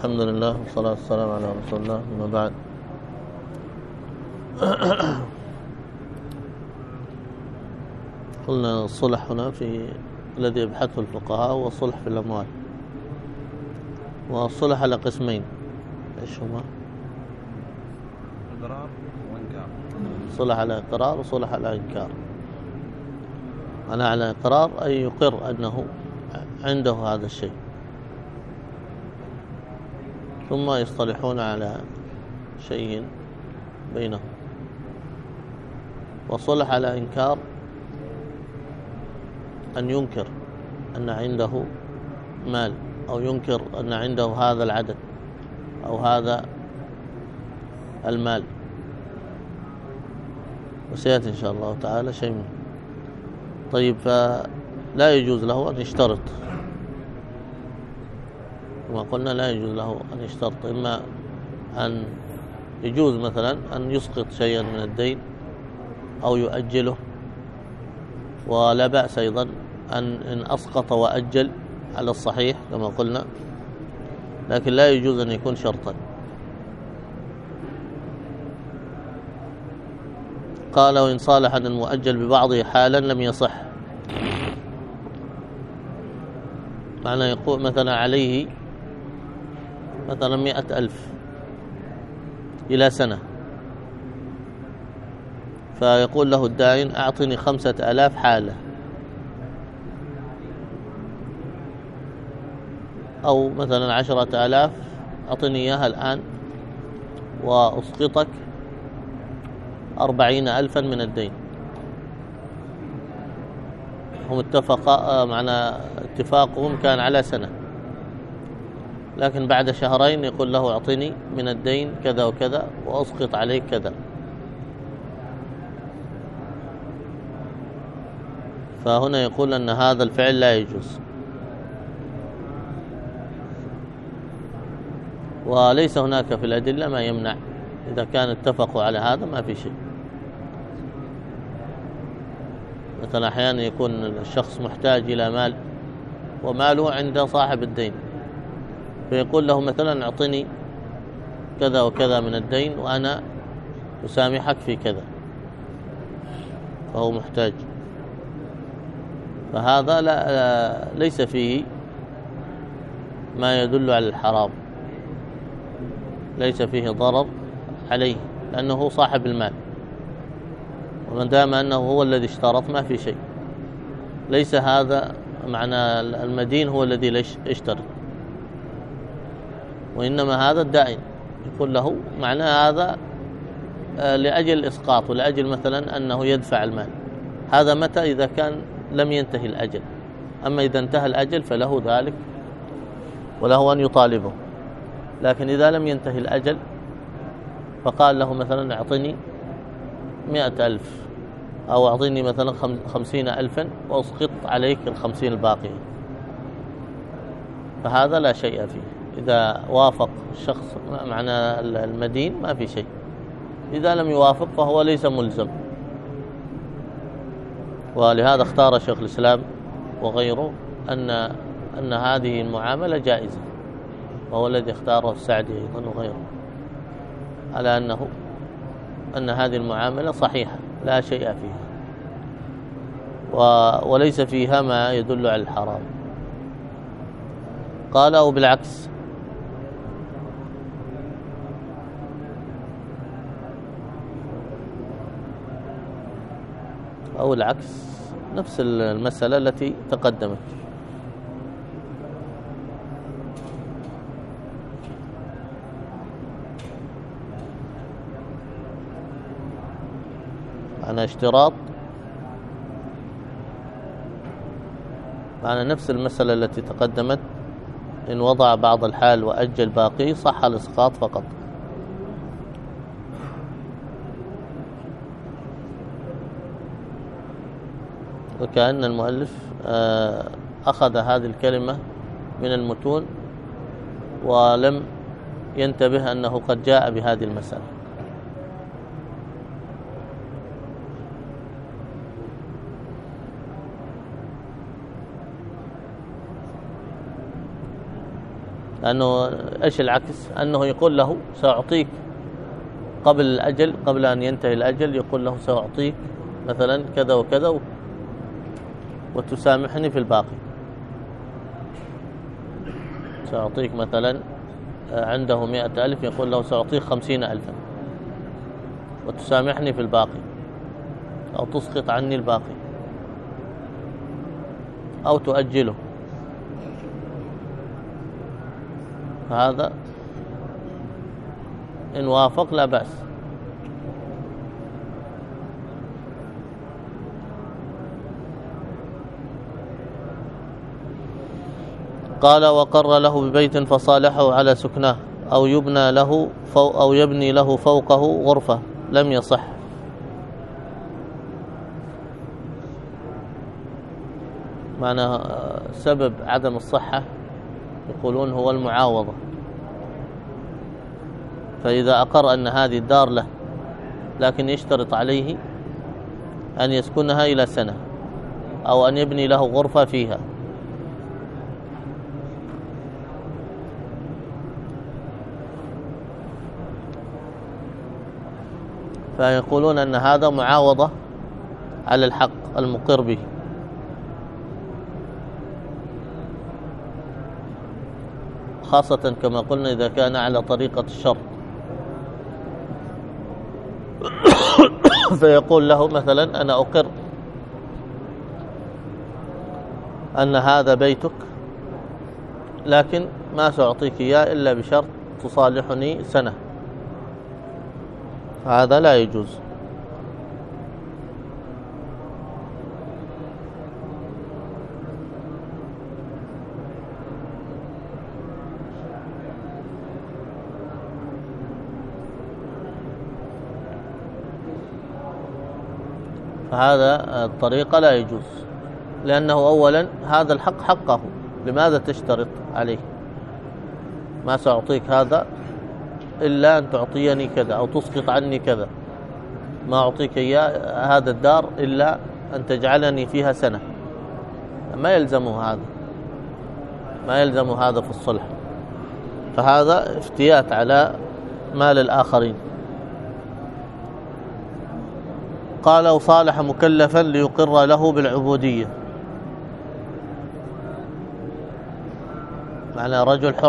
الحمد لله والصلاة والسلام على رسول الله. أما بعد، قلنا الصلح هنا في الذي يبحثه الفقهاء هو الصلح في الأموال، والصلح على قسمين. ايش هما؟ إقرار وإنكار. صلح على إقرار وصلح على إنكار. أنا على إقرار أي يقر أنه عنده هذا الشيء، ثم يصطلحون على شيء بينهم. وصلح على إنكار أن ينكر أن عنده مال، أو ينكر أن عنده هذا العدد أو هذا المال، وسيأتي إن شاء الله تعالى شيء منه. طيب، فلا يجوز له أن يشترط، كما قلنا لا يجوز له أن يشترط. إما أن يجوز مثلا أن يسقط شيئا من الدين أو يؤجله، ولا بأس أيضا إن أسقط وأجل على الصحيح كما قلنا، لكن لا يجوز أن يكون شرطا. قال: وإن صالح المؤجل ببعضه حالا لم يصح. معنى يقول مثلا عليه مثلا 100,000 إلى سنة، فيقول له الدائن: أعطني 5,000 حالة، أو مثلا 10,000 أعطني إياها الآن وأسقطك 40,000 من الدين. هم معنى اتفاقهم كان على سنة، لكن بعد شهرين يقول له: أعطني من الدين كذا وكذا وأسقط عليك كذا. فهنا يقول أن هذا الفعل لا يجوز، وليس هناك في الأدلة ما يمنع. إذا كان اتفقوا على هذا ما في شيء. مثلا أحيانا يكون الشخص محتاج إلى مال وماله عند صاحب الدين، فيقول له مثلا: أعطني كذا وكذا من الدين وأنا أسامحك في كذا، فهو محتاج. فهذا ليس فيه ما يدل على الحرام، ليس فيه ضرر عليه لأنه صاحب المال، ومن دام أنه هو الذي اشترط ما في شيء. ليس هذا معنى المدين هو الذي اشترط، وإنما هذا الدائن يقول له معنى هذا لأجل الإسقاط ولأجل مثلا أنه يدفع المال. هذا متى؟ إذا كان لم ينتهي الأجل. أما إذا انتهى الأجل فله ذلك وله أن يطالبه، لكن إذا لم ينتهي الأجل فقال له مثلا: أعطني 100,000 أو أعطيني مثلا 50,000 وأسقط عليك 50 الباقية، فهذا لا شيء فيه. إذا وافق الشخص معنى المدين ما في شيء، إذا لم يوافق فهو ليس ملزم. ولهذا اختار شيخ الإسلام وغيره أن هذه المعاملة جائزة، وهو الذي اختاره السعدي أيضا وغيره، على أن هذه المعاملة صحيحة لا شيء فيها وليس فيها ما يدل على الحرام. قال: أو بالعكس، أو العكس نفس المسألة التي تقدمت. معنى اشتراط، معنى نفس المسألة التي تقدمت: إن وضع بعض الحال وأجل باقي صح الإسقاط فقط. وكأن المؤلف أخذ هذه الكلمة من المتون ولم ينتبه أنه قد جاء بهذه المسألة. لأنه إيش العكس؟ أنه يقول له سأعطيك قبل الأجل، قبل أن ينتهي الأجل يقول له سأعطيك مثلا كذا وكذا وتسامحني في الباقي. سأعطيك مثلا عنده 100,000، يقول له سأعطيك 50,000 وتسامحني في الباقي، أو تسقط عني الباقي، أو تؤجله. هذا إن وافق لا بأس. قال وقر له ببيت فصالحه على سكناه أو يبني له فوقه غرفة لم يصح. معنى سبب عدم الصحة يقولون هو المعاوضة. فإذا أقر أن هذه الدار له لكن يشترط عليه أن يسكنها إلى سنة أو أن يبني له غرفة فيها، فيقولون أن هذا معاوضة على الحق المقر به. خاصة كما قلنا إذا كان على طريقة الشرط. فيقول له مثلا أنا أقر أن هذا بيتك، لكن ما سأعطيك إياه إلا بشرط تصالحني سنة. هذا لا يجوز. فهذا الطريقة لا يجوز، لأنه أولا هذا الحق حقه، لماذا تشترط عليه؟ ما سأعطيك هذا إلا أن تعطيني كذا أو تسقط عني كذا، ما أعطيك إياه هذا الدار إلا أن تجعلني فيها سنة. ما يلزمه هذا، ما يلزم هذا في الصلح. فهذا افتيات على مال الآخرين. قال وصالح مكلفا ليقر له بالعبودية، معنى رجل حر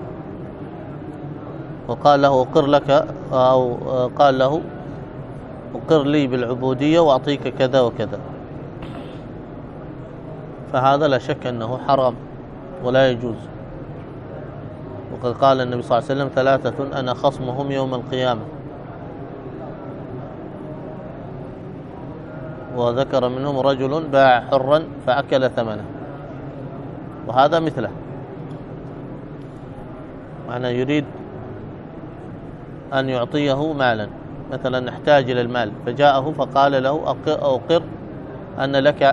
وقال له أقر لك، أو قال له أقر لي بالعبودية وأعطيك كذا وكذا، فهذا لا شك أنه حرام ولا يجوز. وقد قال النبي صلى الله عليه وسلم 3 أنا خصمهم يوم القيامة، وذكر منهم رجل باع حرا فأكل ثمنه، وهذا مثله. معنى يريد أن يعطيه مالا، مثلا احتاج إلى المال فجاءه فقال له أقر أن لك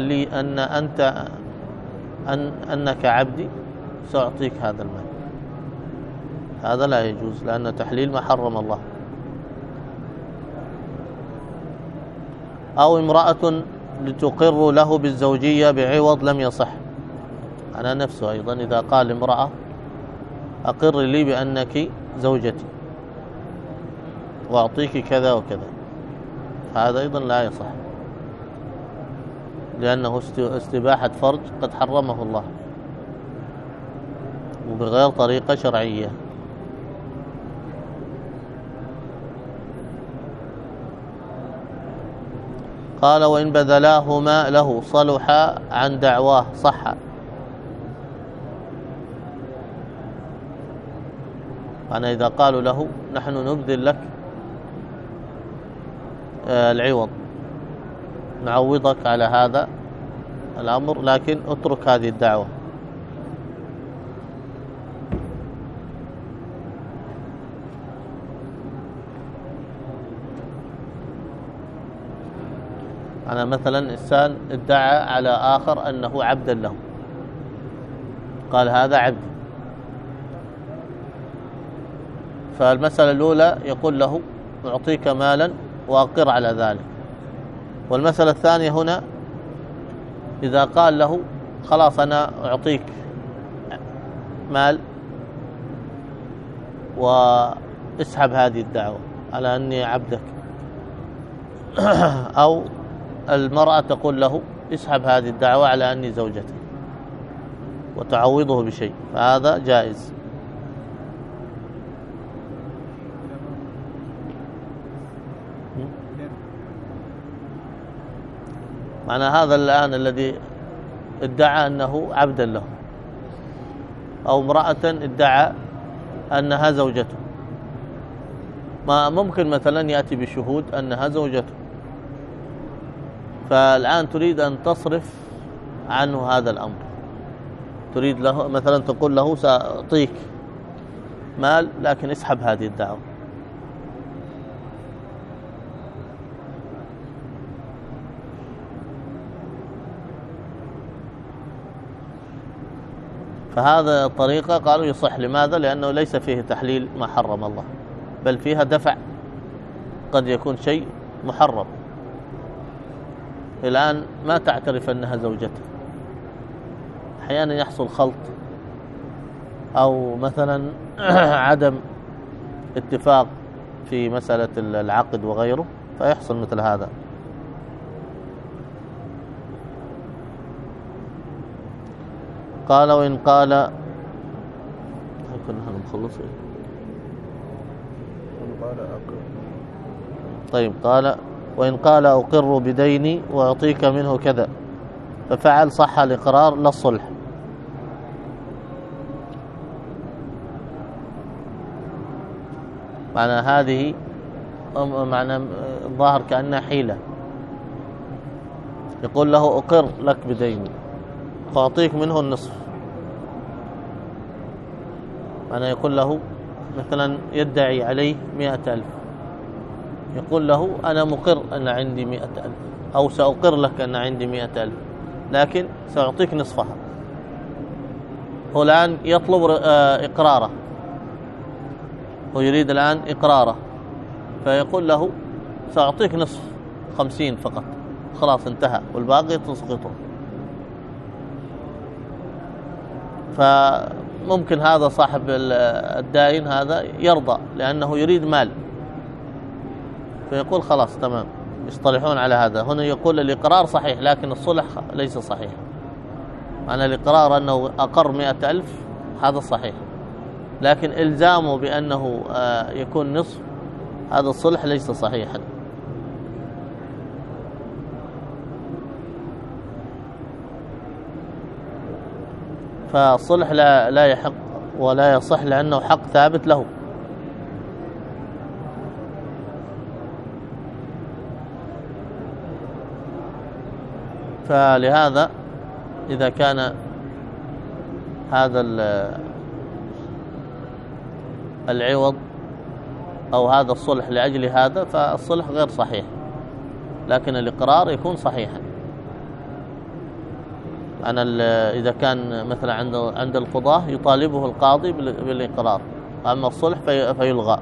أنك عبدي سأعطيك هذا المال. هذا لا يجوز، لأن تحليل ما حرم الله. أو امرأة لتقر له بالزوجية بعوض لم يصح. أنا نفسه أيضا إذا قال امرأة أقر لي بأنك زوجتي وأعطيك كذا وكذا، هذا أيضا لا يصح، لأنه استباحة فرج قد حرمه الله وبغير طريقة شرعية. قال وإن بذلاهما له صلحا عن دعواه صح. أنا إذا قالوا له نحن نبذل لك العوض، نعوضك على هذا الأمر، لكن اترك هذه الدعوة، أنا مثلا إنسان ادعى على آخر أنه عبدا له، قال هذا عبد، فالمسألة الأولى يقول له أعطيك مالا وأقر على ذلك. والمسألة الثانية هنا إذا قال له خلاص أنا أعطيك مال واسحب هذه الدعوة على أني عبدك، أو المرأة تقول له اسحب هذه الدعوة على أني زوجتك وتعوضه بشيء، فهذا جائز. معنى هذا الآن الذي ادعى أنه عبدا له، أو امرأة ادعى أنها زوجته، ما ممكن مثلا يأتي بشهود أنها زوجته، فالآن تريد أن تصرف عنه هذا الأمر، تريد له مثلا تقول له سأعطيك مال لكن اسحب هذه الدعوة. فهذا الطريقة قالوا يصح. لماذا؟ لأنه ليس فيه تحليل ما حرم الله، بل فيها دفع، قد يكون شيء محرم. الآن ما تعترف أنها زوجته، أحيانا يحصل خلط أو مثلا عدم اتفاق في مسألة العقد وغيره، فيحصل مثل هذا. قال وإن قال كنا نخلص. طيب قال وإن قال أقر بديني وأعطيك منه كذا ففعل صح الإقرار لا الصلح. معنى هذه معنى الظاهر كأنها حيلة، يقول له أقر لك بديني فأعطيك منه النصف. معنى يقول له مثلا يدعي عليه 100,000، يقول له أنا مقر أن عندي 100,000 أو سأقر لك أن عندي 100,000 لكن سأعطيك نصفها. هو الآن يطلب إقراره، هو يريد الآن إقراره، فيقول له سأعطيك نصف 50 فقط، خلاص انتهى، والباقي تسقطه. فممكن هذا صاحب الدائن هذا يرضى لأنه يريد مال، فيقول خلاص تمام، يصطلحون على هذا. هنا يقول الإقرار صحيح لكن الصلح ليس صحيح. معنى الإقرار أنه أقر 100,000 هذا صحيح، لكن إلزامه بأنه يكون نصف هذا الصلح ليس صحيحا. فالصلح لا يحق ولا يصح لأنه حق ثابت له. فلهذا إذا كان هذا العوض أو هذا الصلح لأجل هذا فالصلح غير صحيح، لكن الإقرار يكون صحيحا. أنا إذا كان مثلا عند القضاة يطالبه القاضي بالإقرار، أما الصلح فيلغى.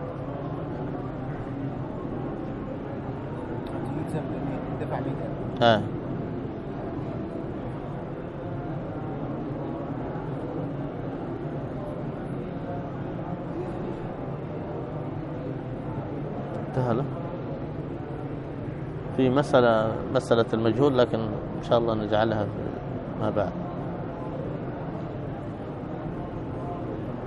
انتهى له في مسألة المجهول، لكن إن شاء الله نجعلها ما بعد.